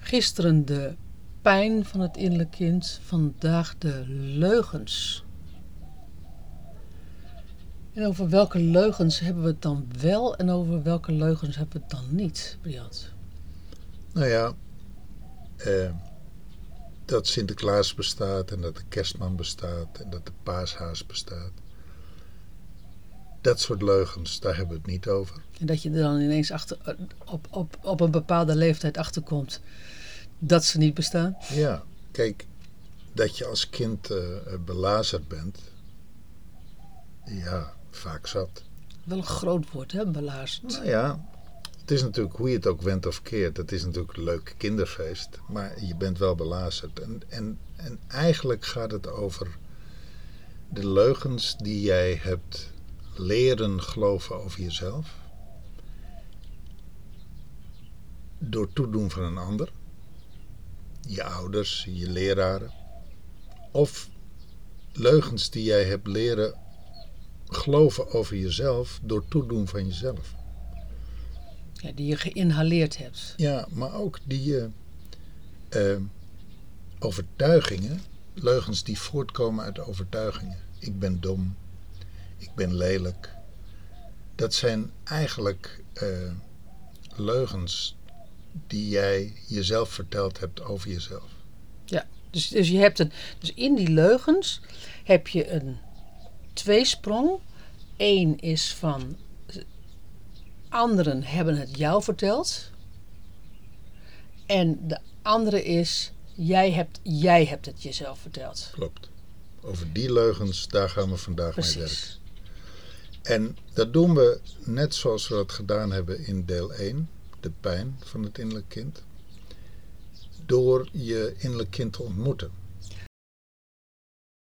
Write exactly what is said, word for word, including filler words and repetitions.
Gisteren de pijn van het innerlijk kind, vandaag de leugens. En over welke leugens hebben we het dan wel en over welke leugens hebben we het dan niet, Briat? Nou ja, eh, dat Sinterklaas bestaat en dat de kerstman bestaat en dat de paashaas bestaat. Dat soort leugens, daar hebben we het niet over. En dat je er dan ineens achter, op, op, op een bepaalde leeftijd achterkomt dat ze niet bestaan? Ja, kijk, dat je als kind uh, belazerd bent, ja, vaak zat. Wel een groot woord, hè, belazerd. Nou ja, het is natuurlijk hoe je het ook wendt of keert. Het is natuurlijk een leuk kinderfeest, maar je bent wel belazerd. En, en, en eigenlijk gaat het over de leugens die jij hebt leren geloven over jezelf. Door toedoen van een ander. Je ouders, je leraren. Of leugens die jij hebt leren geloven over jezelf door toedoen van jezelf. Ja, die je geïnhaleerd hebt. Ja, maar ook die je uh, overtuigingen, leugens die voortkomen uit overtuigingen. Ik ben dom, ik ben lelijk. Dat zijn eigenlijk uh, leugens die jij jezelf verteld hebt over jezelf. Ja, dus, dus je hebt een, dus in die leugens heb je een tweesprong. Eén is van anderen hebben het jou verteld. En de andere is jij hebt, jij hebt het jezelf verteld. Klopt. Over die leugens, daar gaan we vandaag Precies. mee werken. En dat doen we net zoals we dat gedaan hebben in deel één, de pijn van het innerlijk kind. Door je innerlijk kind te ontmoeten.